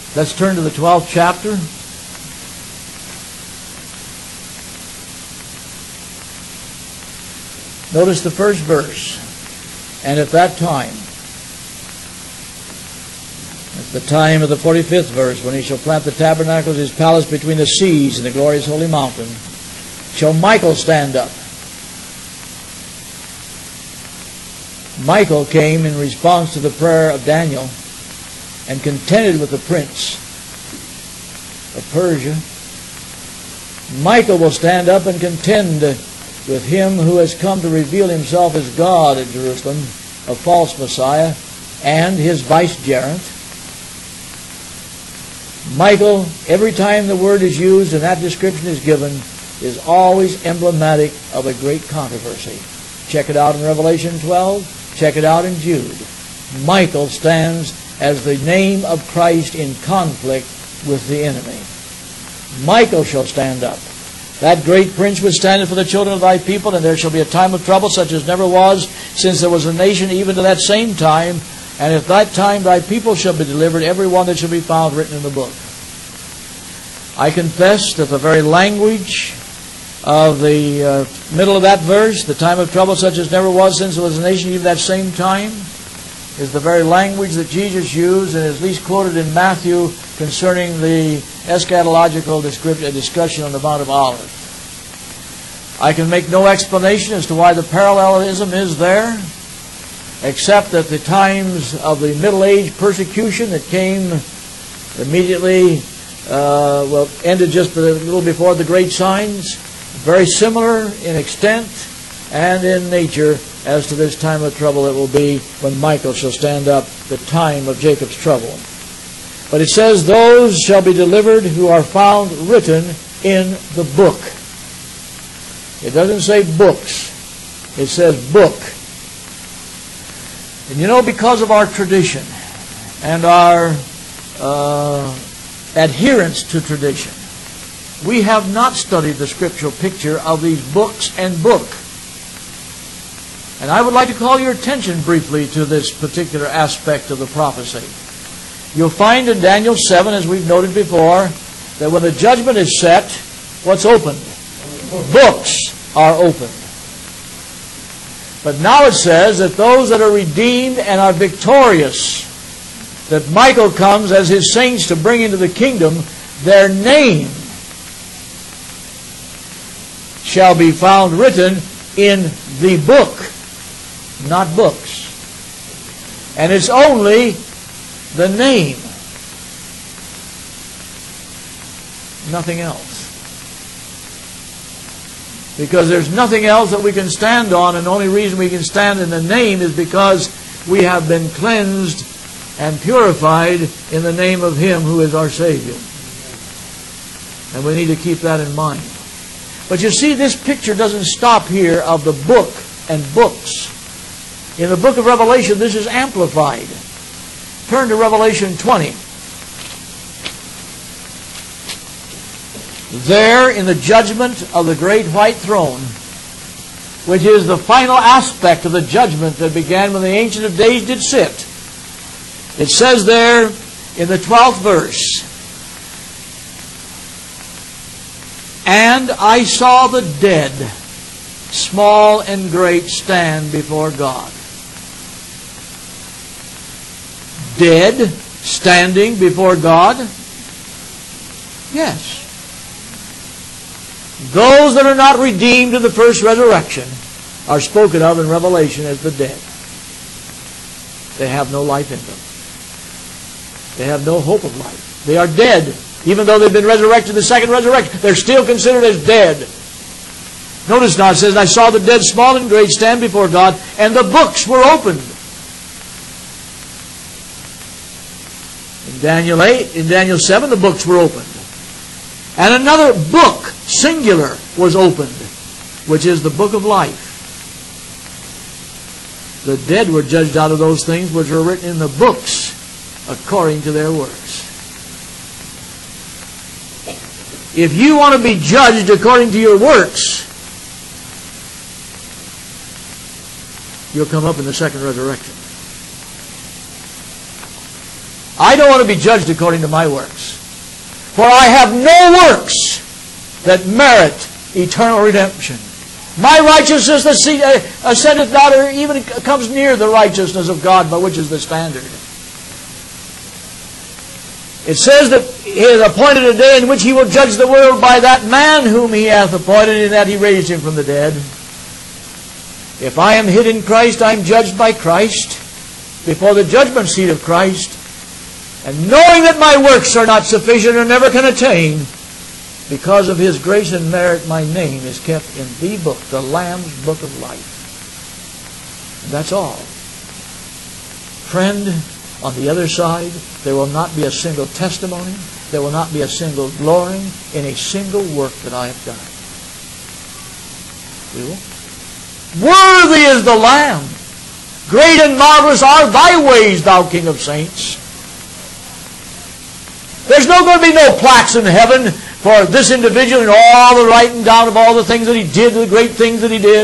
Let's turn to the 12th chapter. Notice the first verse. And at that time, at the time of the 45th verse, when he shall plant the tabernacle of his palace between the seas and the glorious holy mountain, shall Michael stand up. Michael came in response to the prayer of Daniel and contended with the prince of Persia. Michael will stand up and contend with him who has come to reveal himself as God at Jerusalem, a false Messiah, and his vicegerent. Michael, every time the word is used and that description is given, is always emblematic of a great controversy. Check it out in Revelation 12. Check it out in Jude. Michael stands as the name of Christ in conflict with the enemy. Michael shall stand up. That great prince was standing for the children of thy people, and there shall be a time of trouble such as never was since there was a nation even to that same time. And at that time thy people shall be delivered, every one that shall be found written in the book. I confess that the very language of the middle of that verse, the time of trouble such as never was since there was a nation even that same time, is the very language that Jesus used and is at least quoted in Matthew concerning the eschatological discussion on the Mount of Olives. I can make no explanation as to why the parallelism is there, except that the times of the Middle Age persecution that came immediately, ended just a little before the great signs, very similar in extent and in nature as to this time of trouble that will be when Michael shall stand up, the time of Jacob's trouble. But it says, those shall be delivered who are found written in the book. It doesn't say books. It says book. And you know, because of our tradition and our adherence to tradition, we have not studied the scriptural picture of these books and book. And I would like to call your attention briefly to this particular aspect of the prophecy. You'll find in Daniel 7, as we've noted before, that when the judgment is set, what's opened? Books are opened. But now it says that those that are redeemed and are victorious, that Michael comes as his saints to bring into the kingdom, their name shall be found written in the book, not books. And it's only the name, nothing else. Because there's nothing else that we can stand on, and the only reason we can stand in the name is because we have been cleansed and purified in the name of Him who is our Savior. And we need to keep that in mind. But you see, this picture doesn't stop here of the book and books. In the book of Revelation, this is amplified. Turn to Revelation 20. There, in the judgment of the great white throne, which is the final aspect of the judgment that began when the Ancient of Days did sit, it says there in the 12th verse, and I saw the dead, small and great, stand before God. Dead, standing before God? Yes. Those that are not redeemed in the first resurrection are spoken of in Revelation as the dead. They have no life in them. They have no hope of life. They are dead. Even though they've been resurrected in the second resurrection, they're still considered as dead. Notice now it says, I saw the dead, small and great, stand before God, and the books were opened. In Daniel 8, in Daniel 7, the books were opened. And another book, singular, was opened, which is the book of life. The dead were judged out of those things which were written in the books according to their works. If you want to be judged according to your works, you'll come up in the second resurrection. I don't want to be judged according to my works. For I have no works that merit eternal redemption. My righteousness ascendeth not, or even comes near the righteousness of God, by which is the standard. It says that He has appointed a day in which He will judge the world by that man whom He hath appointed, in that He raised Him from the dead. If I am hid in Christ, I am judged by Christ, before the judgment seat of Christ. And knowing that my works are not sufficient, or never can attain, because of His grace and merit, my name is kept in the book, the Lamb's book of life. And that's all. Friend, on the other side, there will not be a single testimony, there will not be a single glory in a single work that I have done. We will. Worthy is the Lamb. Great and marvelous are thy ways, thou King of saints. There's not going to be no plaques in heaven for this individual and all the writing down of all the things that he did, the great things that he did.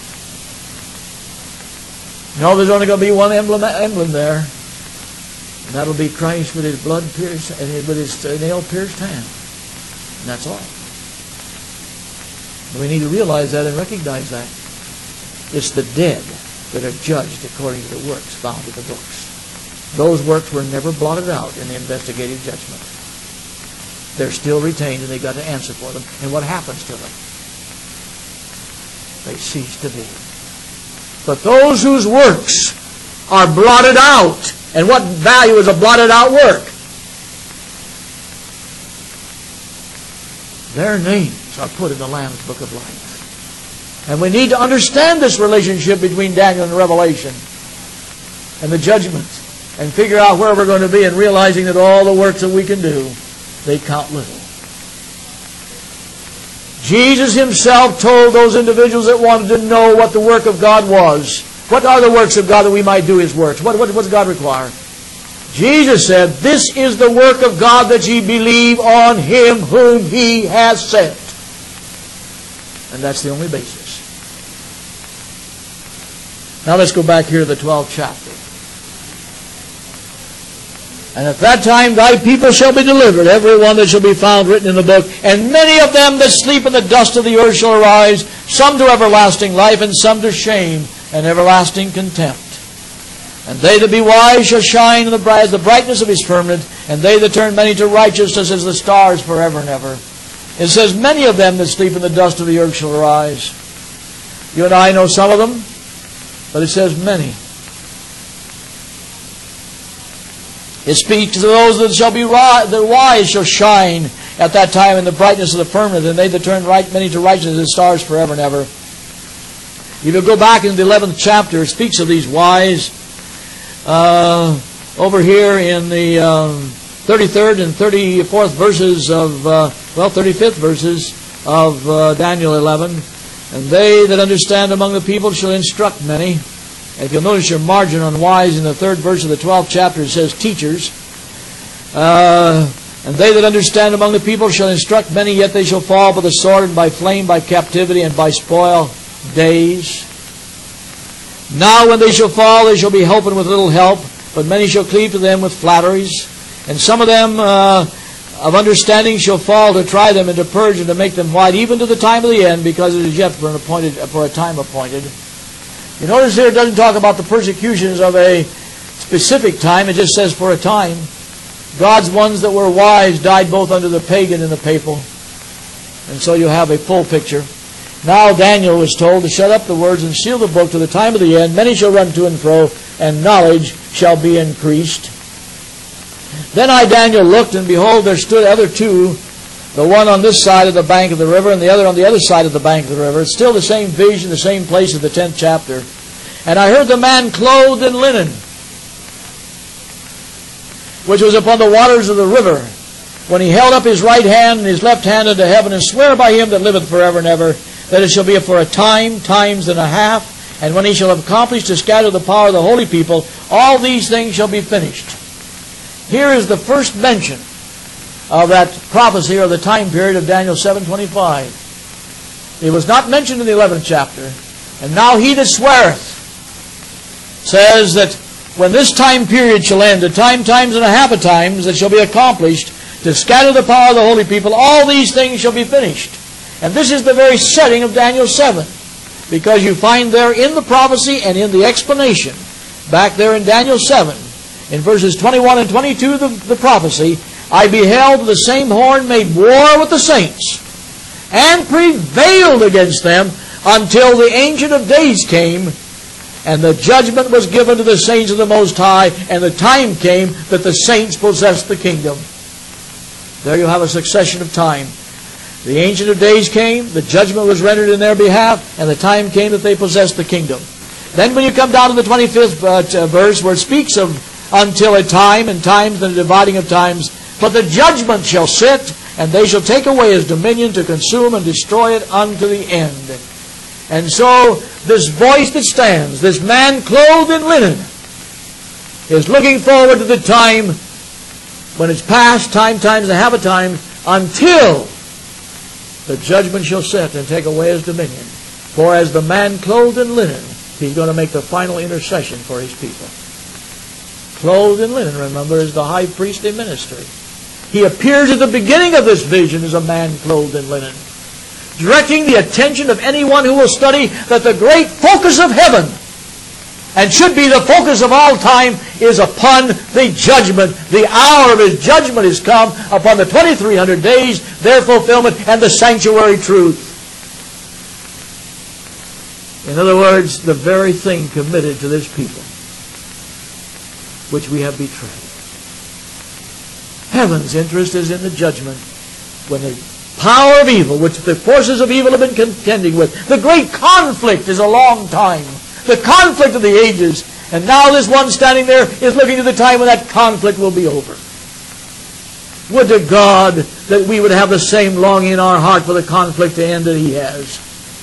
No, there's only going to be one emblem there. And that'll be Christ with His blood pierced and with His nail-pierced hand. And that's all. And we need to realize that and recognize that. It's the dead that are judged according to the works found in the books. Those works were never blotted out in the investigative judgment. They're still retained, and they've got to answer for them. And what happens to them? They cease to be. But those whose works are blotted out, and what value is a blotted out work? Their names are put in the Lamb's book of life. And we need to understand this relationship between Daniel and Revelation and the judgment, and figure out where we're going to be, and realizing that all the works that we can do, they count little. Jesus Himself told those individuals that wanted to know what the work of God was. What are the works of God that we might do His works? What does God require? Jesus said, "This is the work of God, that ye believe on Him whom He has sent." And that's the only basis. Now let's go back here to the 12th chapter. "And at that time thy people shall be delivered, every one that shall be found written in the book. And many of them that sleep in the dust of the earth shall arise, some to everlasting life, and some to shame and everlasting contempt. And they that be wise shall shine as the brightness of His firmament, and they that turn many to righteousness as the stars forever and ever." It says, many of them that sleep in the dust of the earth shall arise. You and I know some of them, but it says many. It speaks to those that shall be the wise shall shine at that time in the brightness of the firmament, and they that turn many to righteousness as stars forever and ever. If you go back into the 11th chapter, it speaks of these wise. Over here in the 33rd and 34th verses of, 35th verses of Daniel 11. "And they that understand among the people shall instruct many." And if you'll notice your margin on wise in the 3rd verse of the 12th chapter, it says teachers. "And they that understand among the people shall instruct many, yet they shall fall by the sword, and by flame, by captivity, and by spoil days. Now when they shall fall, they shall be helped with little help, but many shall cleave to them with flatteries. And some of them of understanding shall fall to try them, and to purge, and to make them white, even to the time of the end, because it is yet for a time appointed." You notice here it doesn't talk about the persecutions of a specific time. It just says for a time. God's ones that were wise died both under the pagan and the papal. And so you have a full picture. "Now Daniel was told to shut up the words and seal the book to the time of the end. Many shall run to and fro, and knowledge shall be increased. Then I, Daniel, looked, and behold, there stood other two, the one on this side of the bank of the river, and the other on the other side of the bank of the river." It's still the same vision, the same place of the 10th chapter. "And I heard the man clothed in linen, which was upon the waters of the river, when he held up his right hand and his left hand unto heaven, and sware by Him that liveth forever and ever, that it shall be for a time, times and a half, and when He shall have accomplished to scatter the power of the holy people, all these things shall be finished." Here is the first mention of that prophecy, or the time period of Daniel 7:25. It was not mentioned in the 11th chapter. "And now he that sweareth says that when this time period shall end, the times and a half of times that shall be accomplished, to scatter the power of the holy people, all these things shall be finished. And this is the very setting of Daniel 7. Because you find there in the prophecy and in the explanation, back there in Daniel 7, in verses 21 and 22 the prophecy, I beheld the same horn made war with the saints, and prevailed against them until the Ancient of Days came, and the judgment was given to the saints of the Most High, and the time came that the saints possessed the kingdom. There you have a succession of time. The Ancient of Days came, the judgment was rendered in their behalf, and the time came that they possessed the kingdom. Then when you come down to the 25th verse, where it speaks of until a time, and times, and the dividing of times, but the judgment shall sit, and they shall take away his dominion to consume and destroy it unto the end. And so, this voice that stands, this man clothed in linen, is looking forward to the time when it's past, times and a half a time, until the judgment shall sit and take away his dominion. For as the man clothed in linen, he's going to make the final intercession for his people. Clothed in linen, remember, is the high priestly ministry. He appears at the beginning of this vision as a man clothed in linen, directing the attention of anyone who will study that the great focus of heaven, and should be the focus of all time, is upon the judgment. The hour of his judgment is come upon the 2300 days, their fulfillment, and the sanctuary truth. In other words, the very thing committed to this people, which we have betrayed. Heaven's interest is in the judgment, when the power of evil, which the forces of evil have been contending with, the great conflict is a long time, the conflict of the ages, and now this one standing there is looking to the time when that conflict will be over. Would to God that we would have the same longing in our heart for the conflict to end that he has.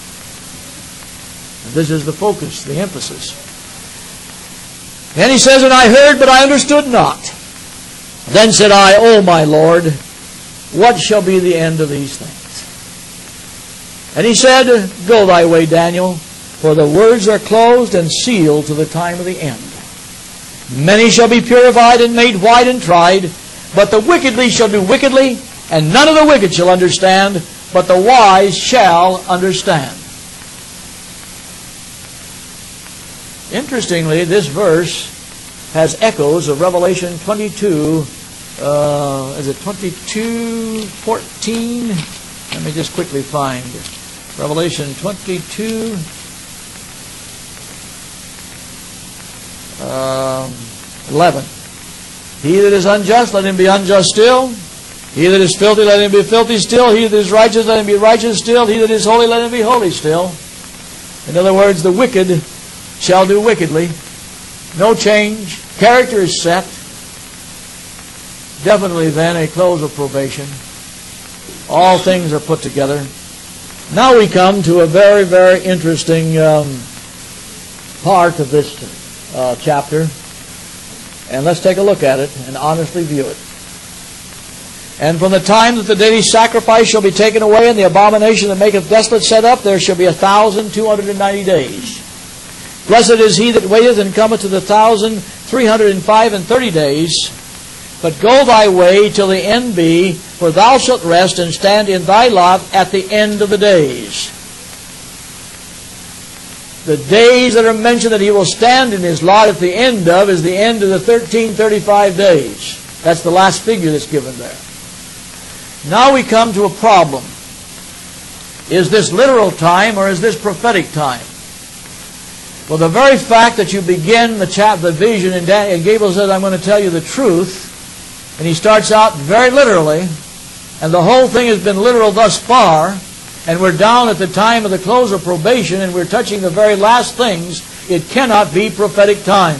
And this is the focus, the emphasis. And he says, and I heard, but I understood not. Then said I, O my Lord, what shall be the end of these things? And he said, go thy way, Daniel, for the words are closed and sealed to the time of the end. Many shall be purified and made white and tried, but the wickedly shall do wickedly, and none of the wicked shall understand, but the wise shall understand. Interestingly, this verse has echoes of Revelation 22, is it 22:14? Let me just quickly find it. Revelation 22, 11. He that is unjust, let him be unjust still. He that is filthy, let him be filthy still. He that is righteous, let him be righteous still. He that is holy, let him be holy still. In other words, the wicked shall do wickedly. No change. Character is set. Definitely then a close of probation. All things are put together. Now we come to a very, very interesting part of this chapter. And let's take a look at it and honestly view it. And from the time that the daily sacrifice shall be taken away, and the abomination that maketh desolate set up, there shall be 1,290 days. Blessed is he that waiteth and cometh to the 1,330 days. But go thy way till the end be, for thou shalt rest and stand in thy lot at the end of the days. The days that are mentioned that he will stand in his lot at the end of is the end of the 1335 days. That's the last figure that's given there. Now we come to a problem. Is this literal time or is this prophetic time? Well, the very fact that you begin the vision and Gabriel says, I'm going to tell you the truth, and he starts out very literally, and the whole thing has been literal thus far, and we're down at the time of the close of probation, and we're touching the very last things, it cannot be prophetic time.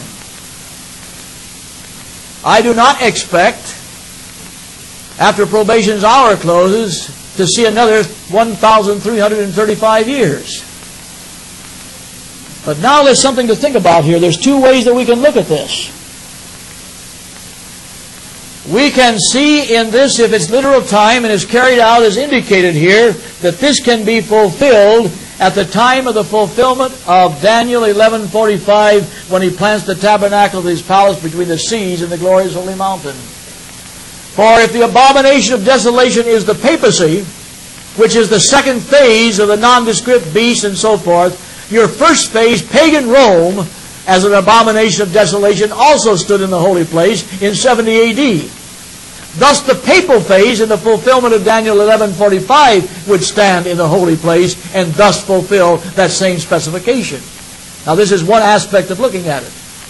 I do not expect, after probation's hour closes, to see another 1,335 years. But now there's something to think about here. There's two ways that we can look at this. We can see in this, if it's literal time and is carried out as indicated here, that this can be fulfilled at the time of the fulfillment of Daniel 11:45, when he plants the tabernacle of his palace between the seas and the glorious holy mountain. For if the abomination of desolation is the papacy, which is the second phase of the nondescript beast and so forth, your first phase, pagan Rome, as an abomination of desolation, also stood in the holy place in 70 A.D. Thus the papal phase in the fulfillment of Daniel 11:45 would stand in the holy place and thus fulfill that same specification. Now this is one aspect of looking at it.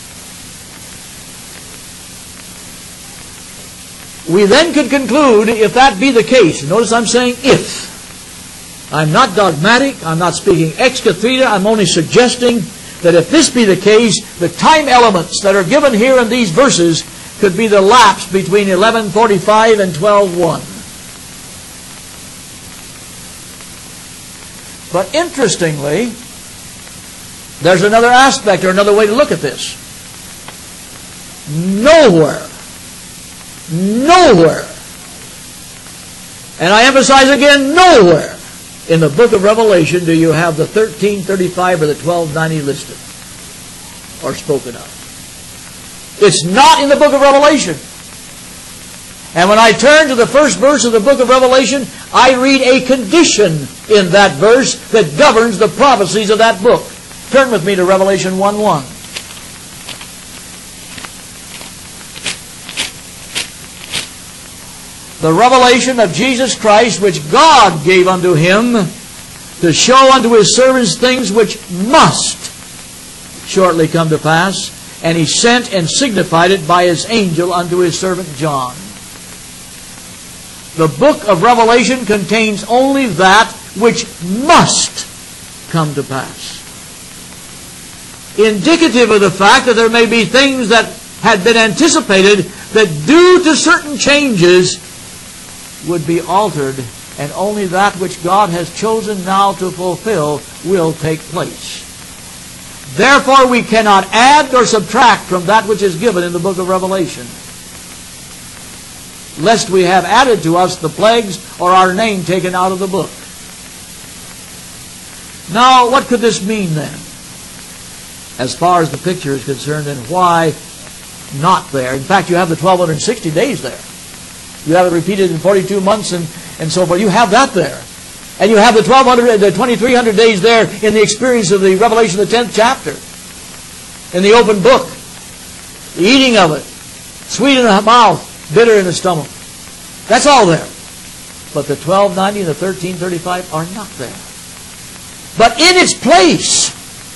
We then could conclude, if that be the case, notice I'm saying if. I'm not dogmatic, I'm not speaking ex cathedra, I'm only suggesting that if this be the case, the time elements that are given here in these verses could be the lapse between 11:45 and 12:1. But interestingly, there's another aspect or another way to look at this. Nowhere, and I emphasize again, nowhere in the book of Revelation do you have the 1335 or the 1290 listed or spoken of. It's not in the book of Revelation. And when I turn to the first verse of the book of Revelation, I read a condition in that verse that governs the prophecies of that book. Turn with me to Revelation 1:1. The revelation of Jesus Christ, which God gave unto him to show unto his servants things which must shortly come to pass. And he sent and signified it by his angel unto his servant John. The book of Revelation contains only that which must come to pass. Indicative of the fact that there may be things that had been anticipated that due to certain changes would be altered, and only that which God has chosen now to fulfill will take place. Therefore, we cannot add nor subtract from that which is given in the book of Revelation, lest we have added to us the plagues or our name taken out of the book. Now, what could this mean then, as far as the picture is concerned, and why not there? In fact, you have the 1260 days there. You have it repeated in 42 months and so forth. You have that there. And you have the 2300 days there in the experience of the Revelation, the 10th chapter. In the open book. The eating of it. Sweet in the mouth, bitter in the stomach. That's all there. But the 1290 and the 1335 are not there. But in its place,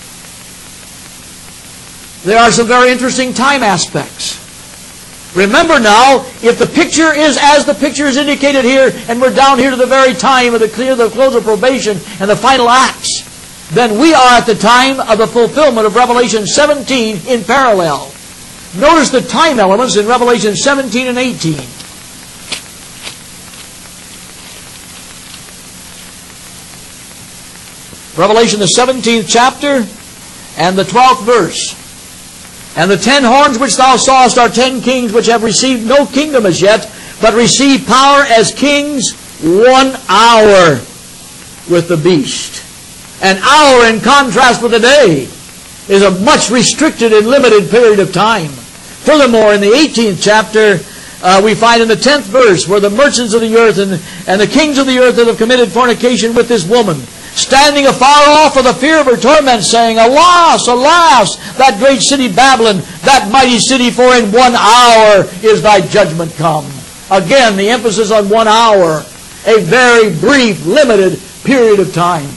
there are some very interesting time aspects. Remember now, if the picture is as the picture is indicated here, and we're down here to the very time of the close of probation and the final acts, then we are at the time of the fulfillment of Revelation 17 in parallel. Notice the time elements in Revelation 17 and 18. Revelation the 17th chapter and the 12th verse. And the 10 horns which thou sawest are 10 kings which have received no kingdom as yet, but receive power as kings 1 hour with the beast. An hour, in contrast with a day, is a much restricted and limited period of time. Furthermore, in the 18th chapter, we find in the 10th verse where the merchants of the earth and the kings of the earth that have committed fornication with this woman, standing afar off for the fear of her torment, saying, Alas, alas, that great city Babylon, that mighty city, for in 1 hour is thy judgment come. Again, the emphasis on 1 hour, a very brief, limited period of time.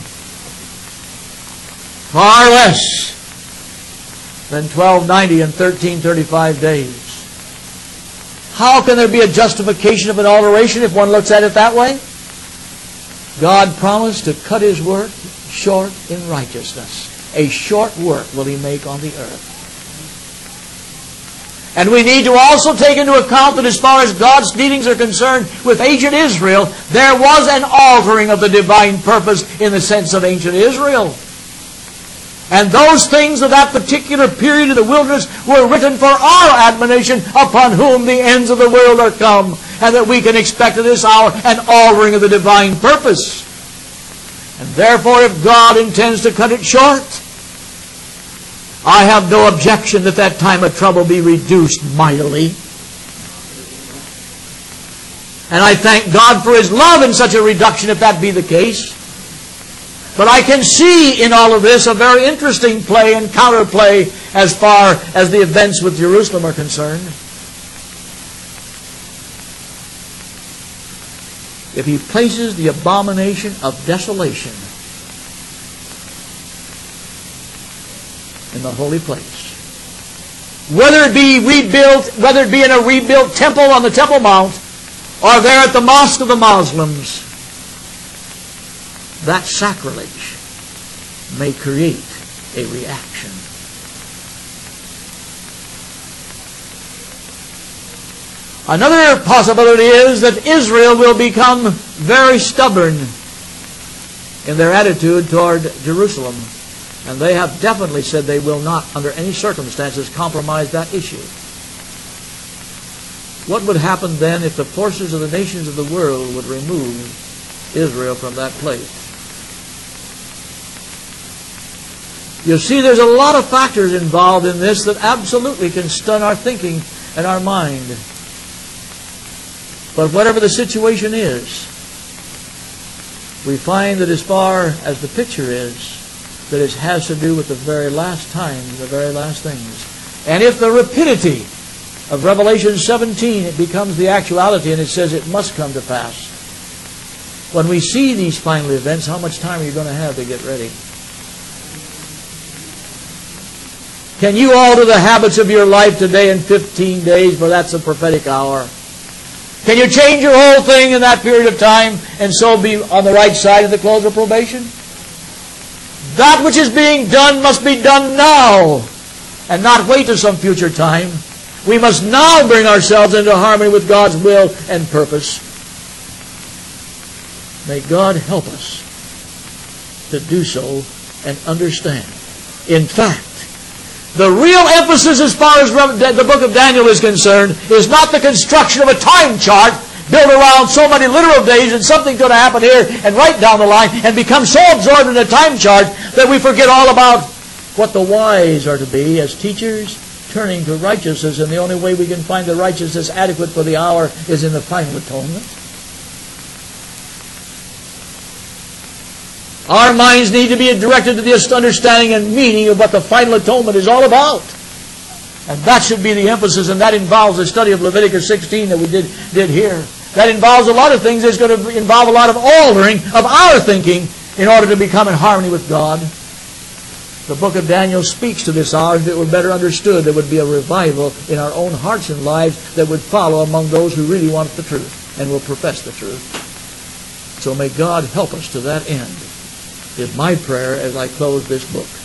Far less than 1290 and 1335 days. How can there be a justification of an alteration if one looks at it that way? God promised to cut His work short in righteousness. A short work will He make on the earth. And we need to also take into account that as far as God's dealings are concerned with ancient Israel, there was an altering of the divine purpose in the sense of ancient Israel. And those things of that particular period of the wilderness were written for our admonition, upon whom the ends of the world are come, and that we can expect at this hour an altering of the divine purpose. And therefore, if God intends to cut it short, I have no objection that that time of trouble be reduced mightily. And I thank God for His love in such a reduction, if that be the case. But I can see in all of this a very interesting play and counterplay as far as the events with Jerusalem are concerned. If He places the abomination of desolation in the holy place, whether it be rebuilt, whether it be in a rebuilt temple on the Temple Mount, or there at the Mosque of the Muslims, that sacrilege may create a reaction. Another possibility is that Israel will become very stubborn in their attitude toward Jerusalem. And they have definitely said they will not, under any circumstances, compromise that issue. What would happen then if the forces of the nations of the world would remove Israel from that place? You see, there's a lot of factors involved in this that absolutely can stun our thinking and our mind. But whatever the situation is, we find that as far as the picture is, that it has to do with the very last times, the very last things. And if the rapidity of Revelation 17, it becomes the actuality, and it says it must come to pass. When we see these final events, how much time are you going to have to get ready? Can you alter the habits of your life today in 15 days? For that's a prophetic hour. Can you change your whole thing in that period of time and so be on the right side of the close of probation? That which is being done must be done now and not wait till some future time. We must now bring ourselves into harmony with God's will and purpose. May God help us to do so and understand. In fact, the real emphasis as far as the book of Daniel is concerned is not the construction of a time chart built around so many literal days and something's going to happen here and right down the line and become so absorbed in a time chart that we forget all about what the wise are to be as teachers, turning to righteousness, and the only way we can find the righteousness adequate for the hour is in the final atonement. Our minds need to be directed to this understanding and meaning of what the final atonement is all about. And that should be the emphasis, and that involves the study of Leviticus 16 that we did here. That involves a lot of things. It's going to involve a lot of altering of our thinking in order to become in harmony with God. The book of Daniel speaks to this hour. If it were better understood, there would be a revival in our own hearts and lives that would follow among those who really want the truth and will profess the truth. So may God help us to that end, is my prayer as I close this book.